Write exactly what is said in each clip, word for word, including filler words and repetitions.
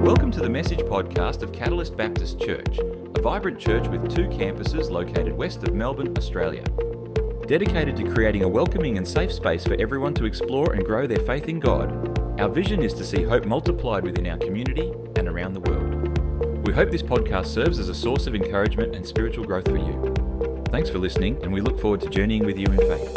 Welcome to the Message podcast of Catalyst Baptist Church, a vibrant church with two campuses located west of Melbourne, Australia. Dedicated to creating a welcoming and safe space for everyone to explore and grow their faith in God, our vision is to see hope multiplied within our community and around the world. We hope this podcast serves as a source of encouragement and spiritual growth for you. Thanks for listening, and we look forward to journeying with you in faith.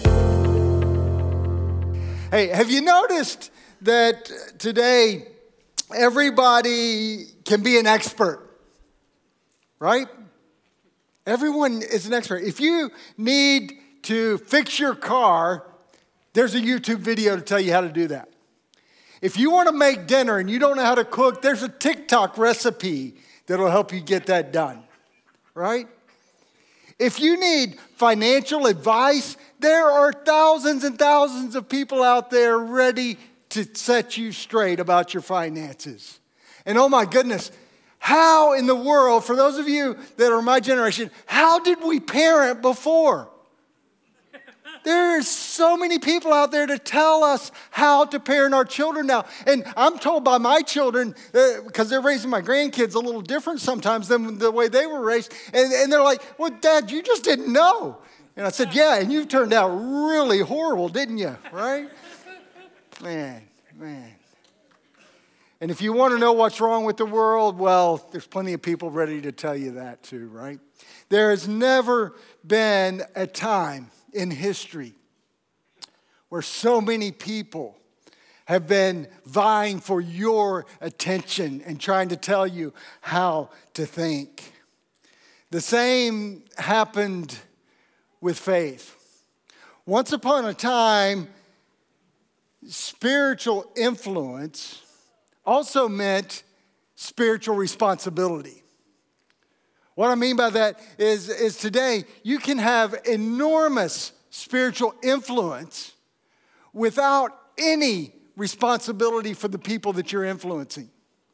Hey, have you noticed that today everybody can be an expert, right? Everyone is an expert. If you need to fix your car, there's a YouTube video to tell you how to do that. If you want to make dinner and you don't know how to cook, there's a TikTok recipe that'll help you get that done, right? If you need financial advice, there are thousands and thousands of people out there ready to set you straight about your finances. And oh my goodness, how in the world, for those of you that are my generation, how did we parent before? There's so many people out there to tell us how to parent our children now. And I'm told by my children, uh, because they're raising my grandkids a little different sometimes than the way they were raised. And, and they're like, well, Dad, you just didn't know. And I said, yeah, and you turned out really horrible, didn't you? Right? Man, man. And if you want to know what's wrong with the world, well, there's plenty of people ready to tell you that too, right? There has never been a time in history where so many people have been vying for your attention and trying to tell you how to think. The same happened with faith. Once upon a time, spiritual influence also meant spiritual responsibility. What I mean by that is, is today you can have enormous spiritual influence without any responsibility for the people that you're influencing.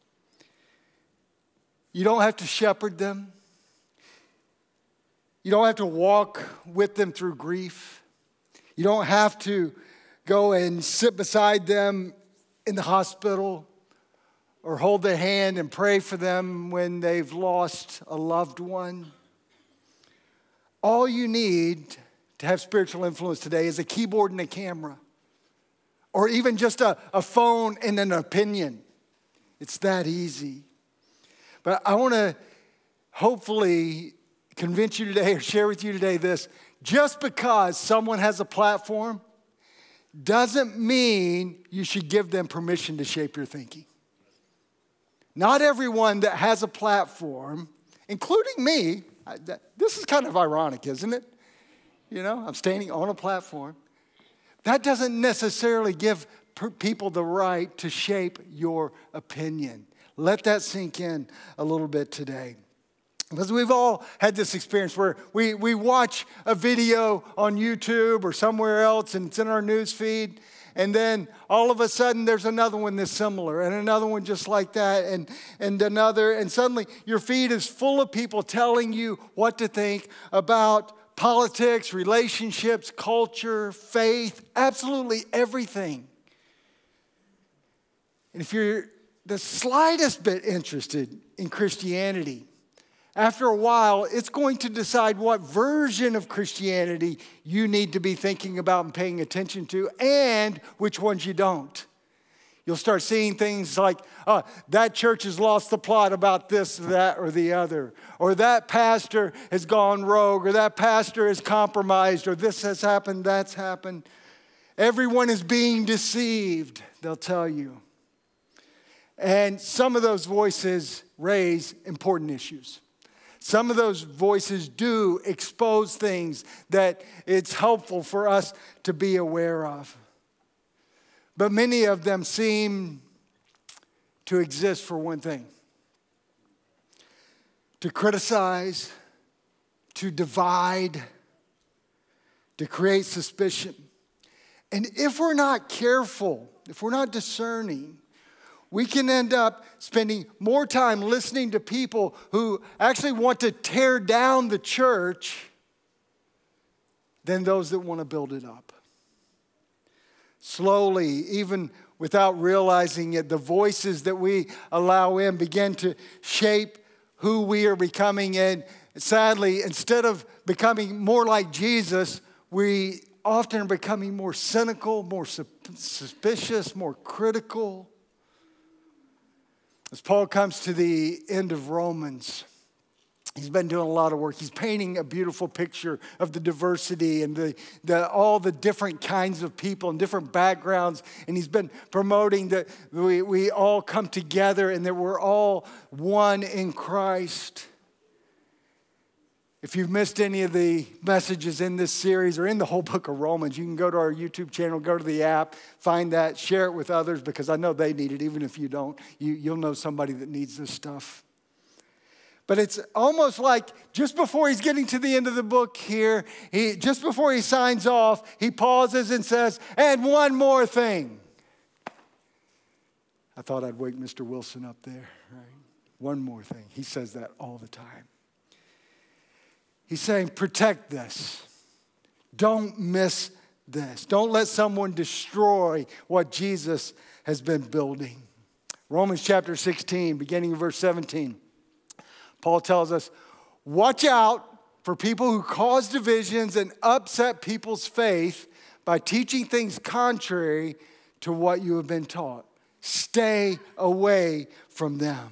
You don't have to shepherd them. You don't have to walk with them through grief. You don't have to go and sit beside them in the hospital or hold their hand and pray for them when they've lost a loved one. All you need to have spiritual influence today is a keyboard and a camera, or even just a, a phone and an opinion. It's that easy. But I want to hopefully convince you today or share with you today this. Just because someone has a platform doesn't mean you should give them permission to shape your thinking. Not everyone that has a platform, including me, I, that, this is kind of ironic, isn't it? You know, I'm standing on a platform. That doesn't necessarily give per- people the right to shape your opinion. Let that sink in a little bit today. Because we've all had this experience where we, we watch a video on YouTube or somewhere else and it's in our news feed. And then all of a sudden there's another one that's similar and another one just like that and, and another. And suddenly your feed is full of people telling you what to think about politics, relationships, culture, faith, absolutely everything. And if you're the slightest bit interested in Christianity, after a while, it's going to decide what version of Christianity you need to be thinking about and paying attention to, and which ones you don't. You'll start seeing things like, oh, that church has lost the plot about this, that, or the other. Or that pastor has gone rogue, or that pastor is compromised, or this has happened, that's happened. Everyone is being deceived, they'll tell you. And some of those voices raise important issues. Some of those voices do expose things that it's helpful for us to be aware of. But many of them seem to exist for one thing: to criticize, to divide, to create suspicion. And if we're not careful, if we're not discerning, we can end up spending more time listening to people who actually want to tear down the church than those that want to build it up. Slowly, even without realizing it. The voices that we allow in begin to shape who we are becoming. And sadly, instead of becoming more like Jesus, we often are becoming more cynical, more suspicious, more critical. As Paul comes to the end of Romans, he's been doing a lot of work. He's painting a beautiful picture of the diversity and the, the, all the different kinds of people and different backgrounds. And he's been promoting that we, we all come together and that we're all one in Christ. If you've missed any of the messages in this series or in the whole book of Romans, you can go to our YouTube channel, go to the app, find that, share it with others because I know they need it. Even if you don't, you, you'll know somebody that needs this stuff. But it's almost like just before he's getting to the end of the book here, he, just before he signs off, he pauses and says, and one more thing. I thought I'd wake Mister Wilson up there, right? One more thing. He says that all the time. He's saying, protect this. Don't miss this. Don't let someone destroy what Jesus has been building. Romans chapter sixteen, beginning in verse seventeen. Paul tells us, watch out for people who cause divisions and upset people's faith by teaching things contrary to what you have been taught. Stay away from them.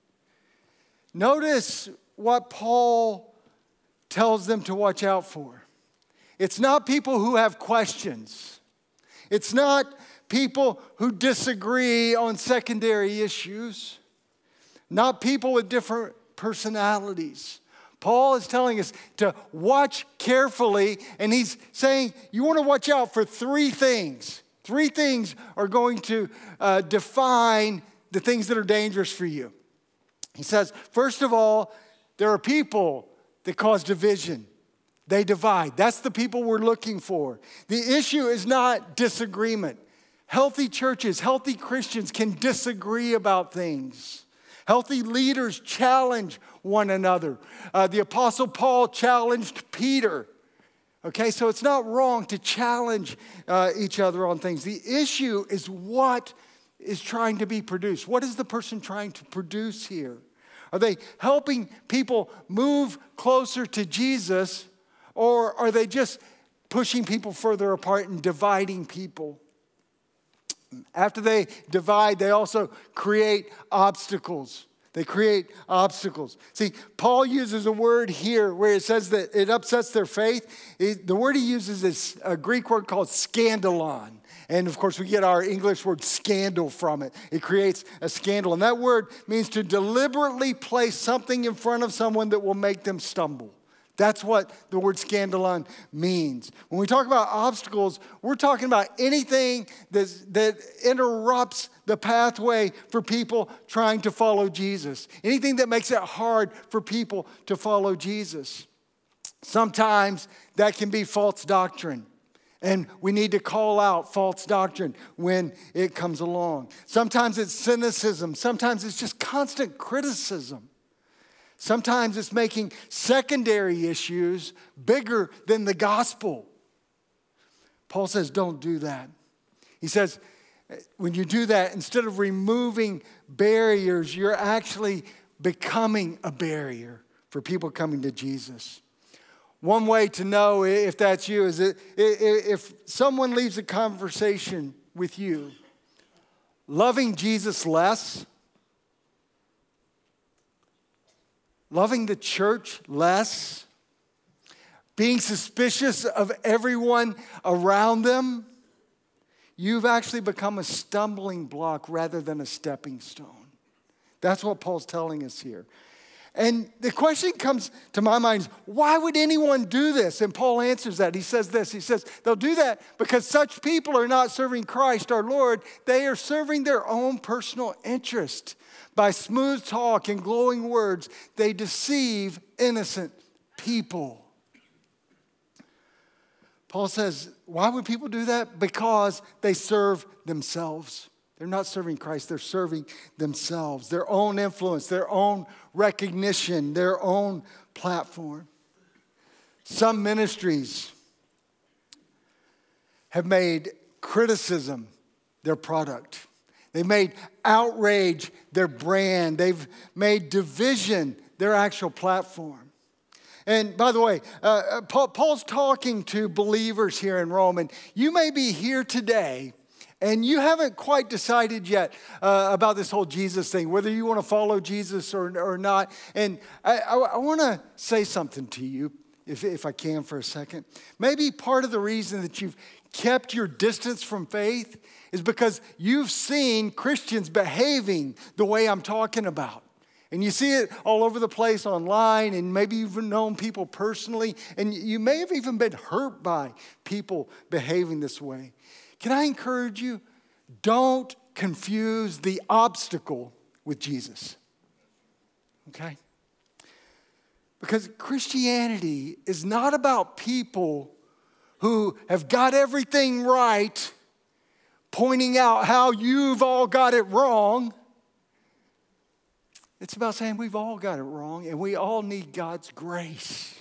Notice what Paul tells them to watch out for. It's not people who have questions. It's not people who disagree on secondary issues. Not people with different personalities. Paul is telling us to watch carefully, and he's saying you want to watch out for three things. Three things are going to uh, define the things that are dangerous for you. He says, first of all, there are people that cause division. They divide. That's the people we're looking for. The issue is not disagreement. Healthy churches, healthy Christians can disagree about things. Healthy leaders challenge one another. Uh, the Apostle Paul challenged Peter. Okay, so it's not wrong to challenge uh, each other on things. The issue is what is trying to be produced. What is the person trying to produce here? Are they helping people move closer to Jesus, or are they just pushing people further apart and dividing people? After they divide, they also create obstacles. They create obstacles. See, Paul uses a word here where it says that it upsets their faith. It, the word he uses is a Greek word called scandalon. And of course, we get our English word scandal from it. It creates a scandal. And that word means to deliberately place something in front of someone that will make them stumble. That's what the word scandalon means. When we talk about obstacles, we're talking about anything that's, that interrupts the pathway for people trying to follow Jesus. Anything that makes it hard for people to follow Jesus. Sometimes that can be false doctrine. And we need to call out false doctrine when it comes along. Sometimes it's cynicism. Sometimes it's just constant criticism. Sometimes it's making secondary issues bigger than the gospel. Paul says, don't do that. He says, when you do that, instead of removing barriers, you're actually becoming a barrier for people coming to Jesus. One way to know if that's you is that if someone leaves a conversation with you, loving Jesus less, loving the church less, being suspicious of everyone around them, you've actually become a stumbling block rather than a stepping stone. That's what Paul's telling us here. And the question comes to my mind, why would anyone do this? And Paul answers that. He says this, he says, they'll do that because such people are not serving Christ our Lord. They are serving their own personal interest. By smooth talk and glowing words, they deceive innocent people. Paul says, why would people do that? Because they serve themselves. They're not serving Christ, they're serving themselves, their own influence, their own recognition, their own platform. Some ministries have made criticism their product. They've made outrage their brand. They've made division their actual platform. And by the way, uh, Paul, Paul's talking to believers here in Rome, and you may be here today and you haven't quite decided yet uh, about this whole Jesus thing, whether you want to follow Jesus or, or not. And I, I, I want to say something to you, if, if I can for a second. Maybe part of the reason that you've kept your distance from faith is because you've seen Christians behaving the way I'm talking about. And you see it all over the place online, and maybe you've known people personally, and you may have even been hurt by people behaving this way. Can I encourage you? Don't confuse the obstacle with Jesus. Okay? Because Christianity is not about people who have got everything right, pointing out how you've all got it wrong. It's about saying we've all got it wrong and we all need God's grace.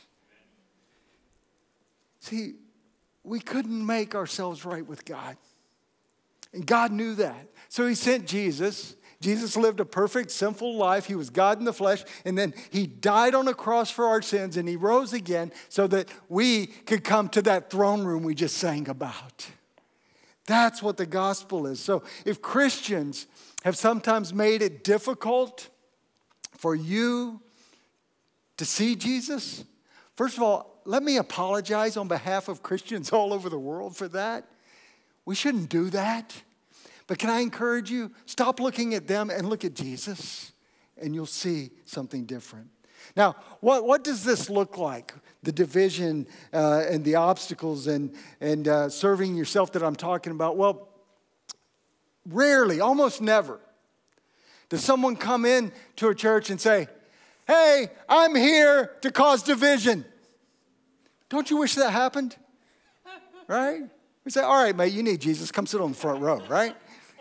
See, we couldn't make ourselves right with God. And God knew that. So he sent Jesus. Jesus lived a perfect, sinful life. He was God in the flesh. And then he died on a cross for our sins. And he rose again so that we could come to that throne room we just sang about. That's what the gospel is. So if Christians have sometimes made it difficult for you to see Jesus, first of all, let me apologize on behalf of Christians all over the world for that. We shouldn't do that. But can I encourage you? Stop looking at them and look at Jesus, and you'll see something different. Now, what, what does this look like? The division uh, and the obstacles and, and uh, serving yourself that I'm talking about? Well, rarely, almost never, does someone come in to a church and say, hey, I'm here to cause division. Don't you wish that happened? Right? We say, all right, mate, you need Jesus. Come sit on the front row, right?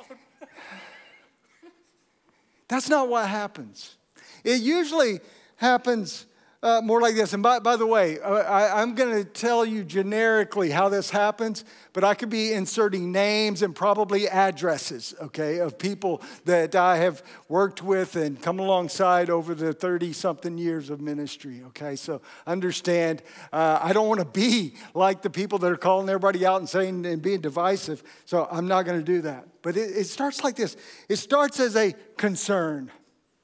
That's not what happens. It usually happens uh, more like this. And by, by the way, uh, I, I'm going to tell you generically how this happens, but I could be inserting names and probably addresses, okay, of people that I have worked with and come alongside over the thirty-something years of ministry, okay? So understand, uh, I don't want to be like the people that are calling everybody out and saying and being divisive, so I'm not going to do that. But it, it starts like this. It starts as a concern.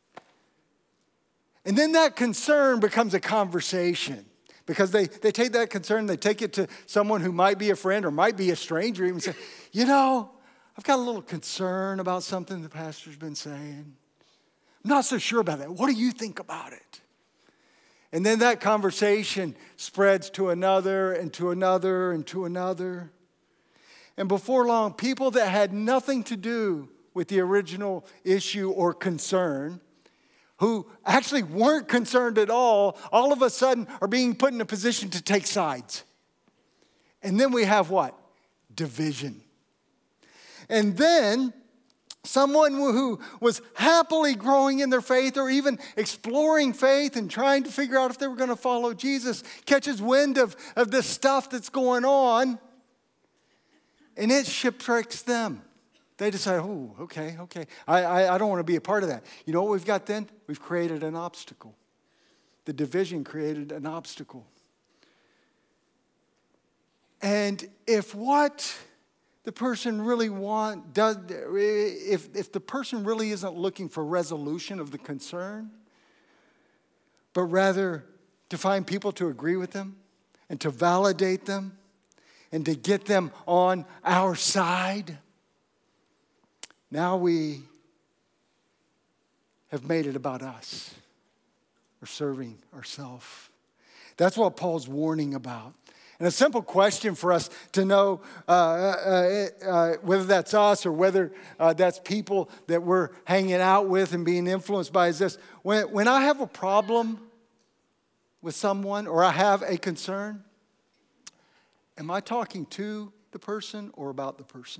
And then that concern becomes a conversation because they, they take that concern, they take it to someone who might be a friend or might be a stranger and say, you know, I've got a little concern about something the pastor's been saying. I'm not so sure about that. What do you think about it? And then that conversation spreads to another and to another and to another. And before long, people that had nothing to do with the original issue or concern, who actually weren't concerned at all, all of a sudden are being put in a position to take sides. And then we have what? Division. And then someone who was happily growing in their faith or even exploring faith and trying to figure out if they were going to follow Jesus catches wind of, of this stuff that's going on, and it shipwrecks them. They decide, oh, okay, okay. I, I, I don't want to be a part of that. You know what we've got then? We've created an obstacle. The division created an obstacle. And if what the person really want does, if, if the person really isn't looking for resolution of the concern, but rather to find people to agree with them and to validate them and to get them on our side, now we have made it about us. We're serving ourselves. That's what Paul's warning about. And a simple question for us to know uh, uh, uh, whether that's us or whether uh, that's people that we're hanging out with and being influenced by is this. When, when I have a problem with someone or I have a concern, am I talking to the person or about the person?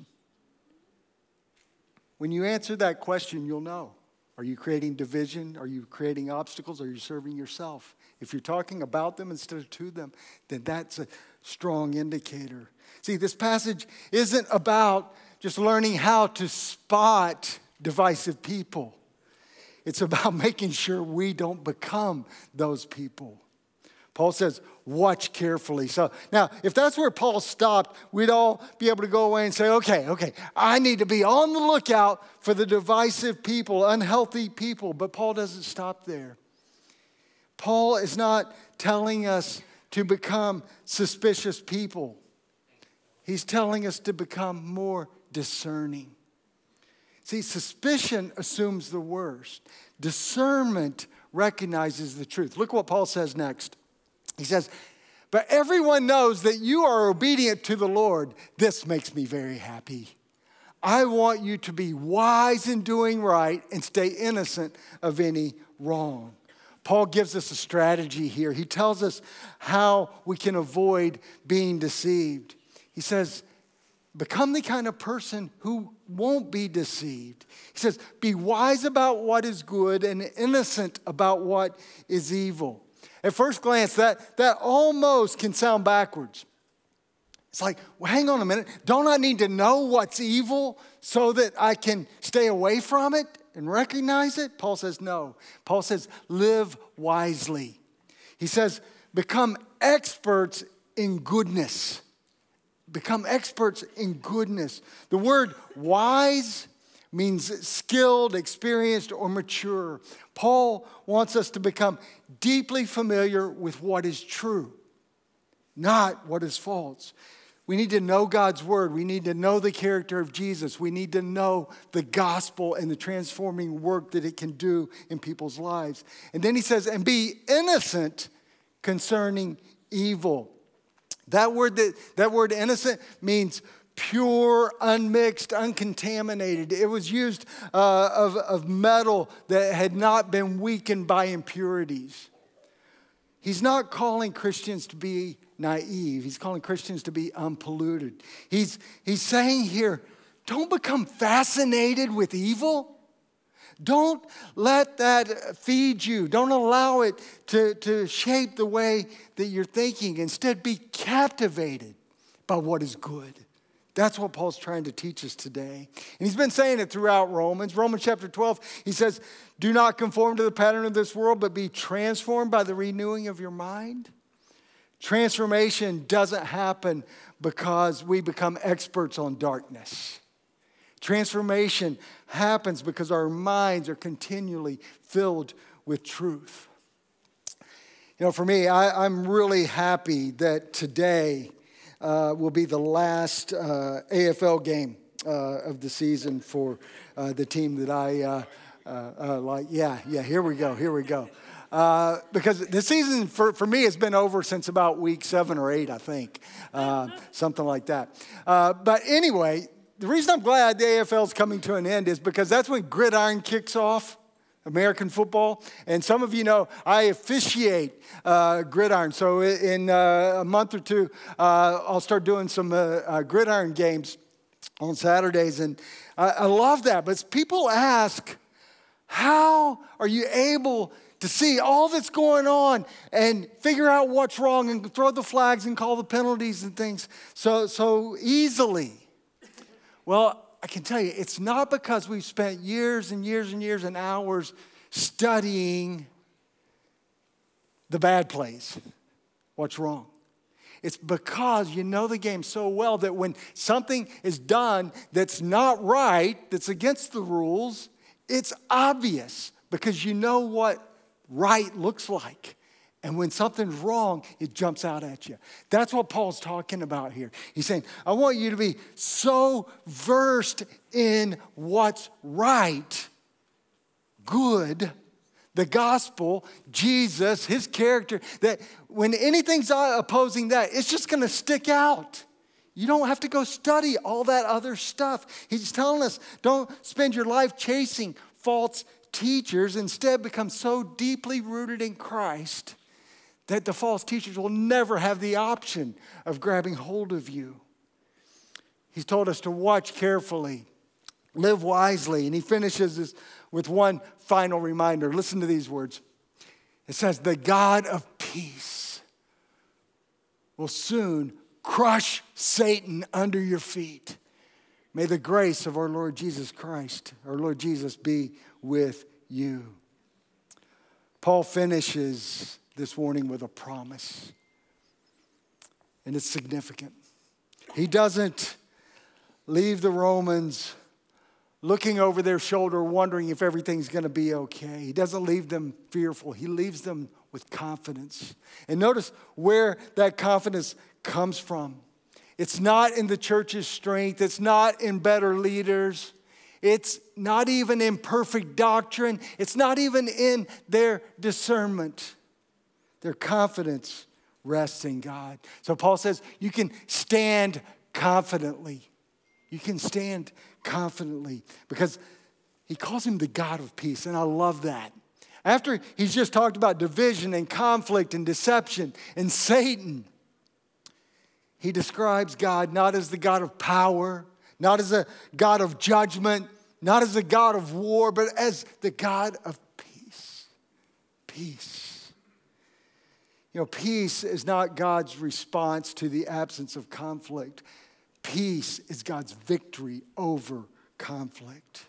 When you answer that question, you'll know. Are you creating division? Are you creating obstacles? Are you serving yourself? If you're talking about them instead of to them, then that's a strong indicator. See, this passage isn't about just learning how to spot divisive people. It's about making sure we don't become those people. Paul says, watch carefully. So now, if that's where Paul stopped, we'd all be able to go away and say, okay, okay, I need to be on the lookout for the divisive people, unhealthy people. But Paul doesn't stop there. Paul is not telling us to become suspicious people. He's telling us to become more discerning. See, suspicion assumes the worst. Discernment recognizes the truth. Look what Paul says next. He says, but everyone knows that you are obedient to the Lord. This makes me very happy. I want you to be wise in doing right and stay innocent of any wrong. Paul gives us a strategy here. He tells us how we can avoid being deceived. He says, become the kind of person who won't be deceived. He says, be wise about what is good and innocent about what is evil. At first glance, that, that almost can sound backwards. It's like, well, hang on a minute. Don't I need to know what's evil so that I can stay away from it and recognize it? Paul says, no. Paul says, live wisely. He says, become experts in goodness. Become experts in goodness. The word wise means skilled, experienced, or mature. Paul wants us to become deeply familiar with what is true, not what is false. We need to know God's word. We need to know the character of Jesus. We need to know the gospel and the transforming work that it can do in people's lives. And then he says, and be innocent concerning evil. That word, that, that word innocent means pure, unmixed, uncontaminated. It was used uh, of, of metal that had not been weakened by impurities. He's not calling Christians to be naive. He's calling Christians to be unpolluted. He's, he's saying here, don't become fascinated with evil. Don't let that feed you. Don't allow it to, to shape the way that you're thinking. Instead, be captivated by what is good. That's what Paul's trying to teach us today. And he's been saying it throughout Romans. Romans chapter twelve, he says, do not conform to the pattern of this world, but be transformed by the renewing of your mind. Transformation doesn't happen because we become experts on darkness. Transformation happens because our minds are continually filled with truth. You know, for me, I, I'm really happy that today uh, will be the last uh, A F L game uh, of the season for uh, the team that I uh, uh, uh, like. Yeah, yeah, here we go, here we go. Uh, because the season for, for me has been over since about week seven or eight, I think, uh, something like that. Uh, but anyway, the reason I'm glad the A F L is coming to an end is because that's when Gridiron kicks off, American football. And some of you know I officiate uh, Gridiron. So in uh, a month or two, uh, I'll start doing some uh, uh, Gridiron games on Saturdays. And I, I love that. But people ask, how are you able to see all that's going on and figure out what's wrong and throw the flags and call the penalties and things so, so easily? Well, I can tell you, it's not because we've spent years and years and years and hours studying the bad plays, what's wrong. It's because you know the game so well that when something is done that's not right, that's against the rules, it's obvious because you know what right looks like. And when something's wrong, it jumps out at you. That's what Paul's talking about here. He's saying, I want you to be so versed in what's right, good, the gospel, Jesus, his character, that when anything's opposing that, it's just going to stick out. You don't have to go study all that other stuff. He's telling us, don't spend your life chasing false teachers. Instead, become so deeply rooted in Christ that the false teachers will never have the option of grabbing hold of you. He's told us to watch carefully, live wisely, and he finishes this with one final reminder. Listen to these words. It says, the God of peace will soon crush Satan under your feet. May the grace of our Lord Jesus Christ, our Lord Jesus, be with you. Paul finishes this warning with a promise, and it's significant. He doesn't leave the Romans looking over their shoulder, wondering if everything's going to be okay. He doesn't leave them fearful. He leaves them with confidence. And notice where that confidence comes from. It's not in the church's strength. It's not in better leaders. It's not even in perfect doctrine. It's not even in their discernment. Their confidence rests in God. So Paul says you can stand confidently. You can stand confidently because he calls him the God of peace, and I love that. After he's just talked about division and conflict and deception and Satan, he describes God not as the God of power, not as a God of judgment, not as a God of war, but as the God of peace. Peace. You know, peace is not God's response to the absence of conflict. Peace is God's victory over conflict.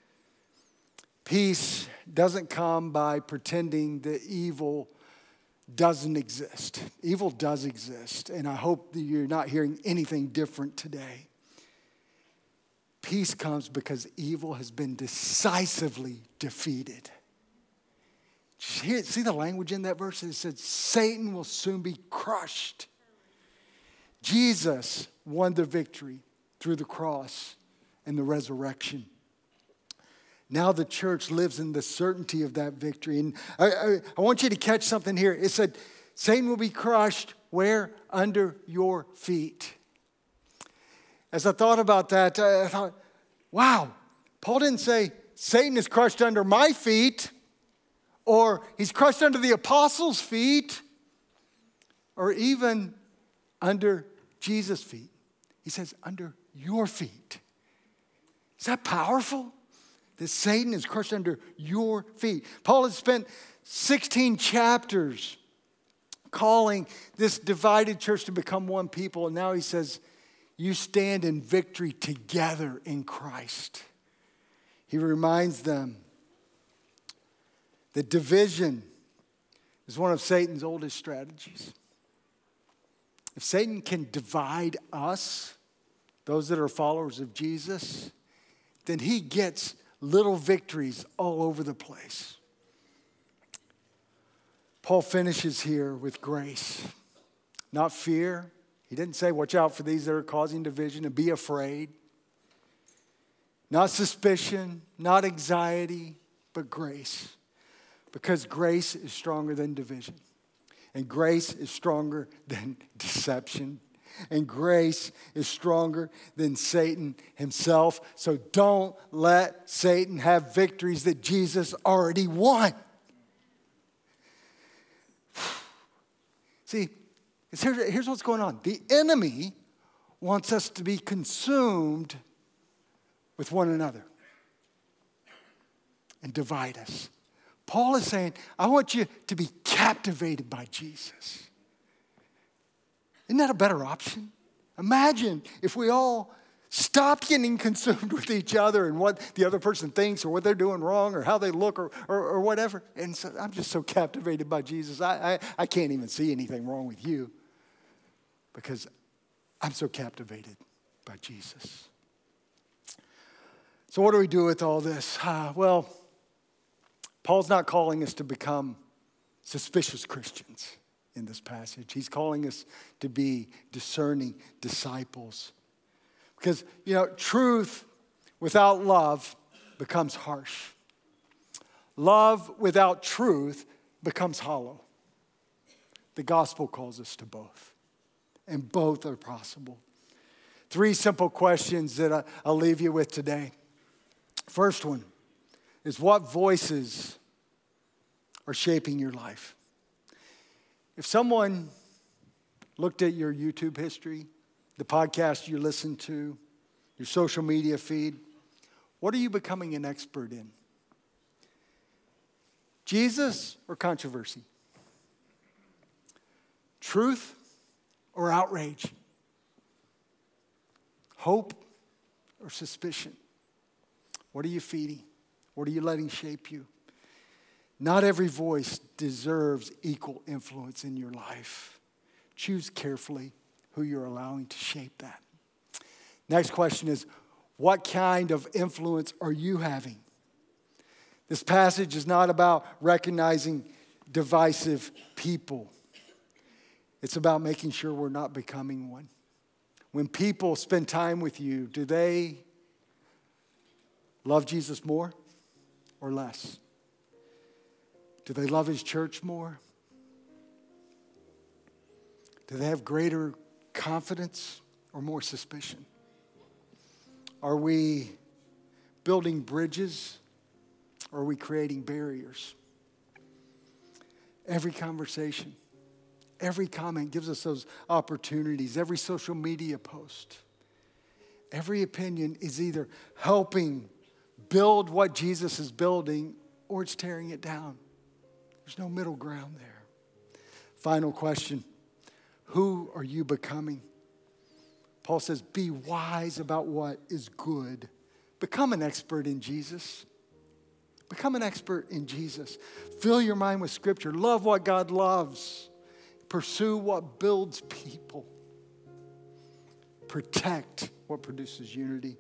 Peace doesn't come by pretending that evil doesn't exist. Evil does exist, and I hope that you're not hearing anything different today. Peace comes because evil has been decisively defeated. See the language in that verse? It said, Satan will soon be crushed. Jesus won the victory through the cross and the resurrection. Now the church lives in the certainty of that victory. And I, I, I want you to catch something here. It said, Satan will be crushed where? Under your feet. As I thought about that, I thought, wow, Paul didn't say Satan is crushed under my feet, or he's crushed under the apostles' feet, or even under Jesus' feet. He says, under your feet. Is that powerful? That Satan is crushed under your feet. Paul has spent sixteen chapters calling this divided church to become one people. And now he says, you stand in victory together in Christ. He reminds them that division is one of Satan's oldest strategies. If Satan can divide us, those that are followers of Jesus, then he gets little victories all over the place. Paul finishes here with grace, not fear. He didn't say, watch out for these that are causing division and be afraid. Not suspicion, not anxiety, but grace. Because grace is stronger than division. And grace is stronger than deception. And grace is stronger than Satan himself. So don't let Satan have victories that Jesus already won. See, here's, here's what's going on. The enemy wants us to be consumed with one another and divide us. Paul is saying, I want you to be captivated by Jesus. Isn't that a better option? Imagine if we all stopped getting consumed with each other and what the other person thinks or what they're doing wrong or how they look or, or, or whatever. And so I'm just so captivated by Jesus. I, I, I can't even see anything wrong with you because I'm so captivated by Jesus. So what do we do with all this? Uh, well, Paul's not calling us to become suspicious Christians in this passage. He's calling us to be discerning disciples. Because, you know, truth without love becomes harsh. Love without truth becomes hollow. The gospel calls us to both. And both are possible. Three simple questions that I'll leave you with today. First one is, what voices are shaping your life? If someone looked at your YouTube history, the podcast you listen to, your social media feed, what are you becoming an expert in? Jesus or controversy? Truth or outrage? Hope or suspicion? What are you feeding? What are you letting shape you? Not every voice deserves equal influence in your life. Choose carefully who you're allowing to shape that. Next question is, what kind of influence are you having? This passage is not about recognizing divisive people. It's about making sure we're not becoming one. When people spend time with you, do they love Jesus more or less? Do they love his church more? Do they have greater confidence or more suspicion? Are we building bridges or are we creating barriers? Every conversation, every comment gives us those opportunities. Every social media post, every opinion is either helping build what Jesus is building or it's tearing it down. There's no middle ground there. Final question. Who are you becoming? Paul says, be wise about what is good. Become an expert in Jesus. Become an expert in Jesus. Fill your mind with Scripture. Love what God loves. Pursue what builds people. Protect what produces unity.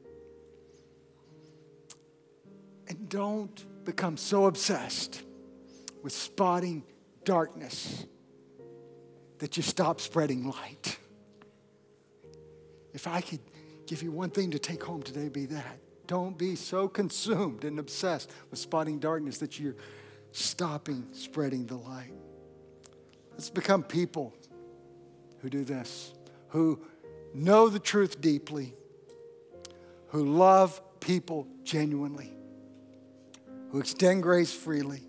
And don't become so obsessed with spotting darkness that you stop spreading light. If I could give you one thing to take home today, be that. Don't be so consumed and obsessed with spotting darkness that you're stopping spreading the light. Let's become people who do this, who know the truth deeply, who love people genuinely, who extend grace freely,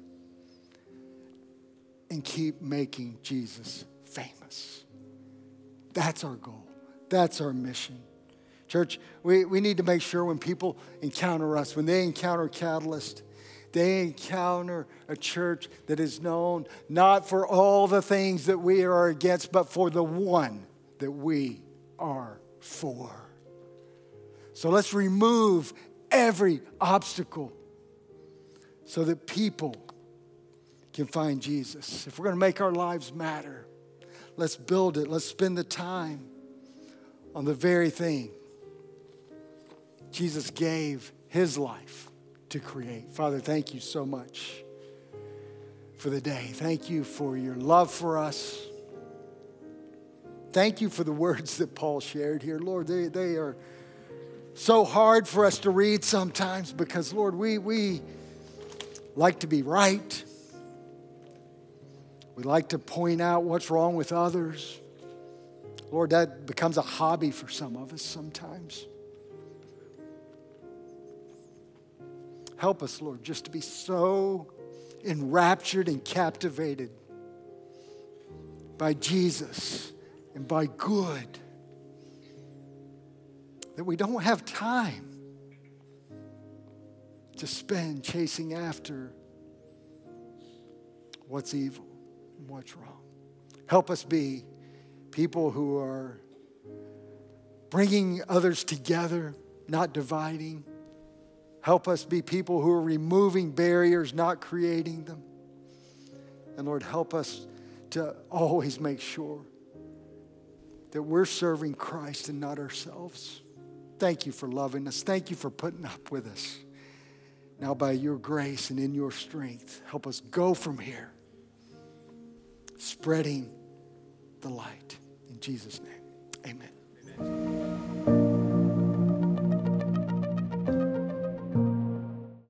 and keep making Jesus famous. That's our goal. That's our mission. Church, we, we need to make sure when people encounter us, when they encounter Catalyst, they encounter a church that is known not for all the things that we are against, but for the one that we are for. So let's remove every obstacle so that people can find Jesus. If we're going to make our lives matter, let's build it. Let's spend the time on the very thing Jesus gave his life to create. Father, thank you so much for the day. Thank you for your love for us. Thank you for the words that Paul shared here. Lord, they, they are so hard for us to read sometimes because, Lord, we, we like to be right. We like to point out what's wrong with others. Lord, that becomes a hobby for some of us sometimes. Help us, Lord, just to be so enraptured and captivated by Jesus and by good that we don't have time to spend chasing after what's evil and what's wrong. Help us be people who are bringing others together, not dividing. Help us be people who are removing barriers, not creating them. And Lord, help us to always make sure that we're serving Christ and not ourselves. Thank you for loving us. Thank you for putting up with us. Now, by your grace and in your strength, help us go from here, spreading the light. In Jesus' name, amen. Amen.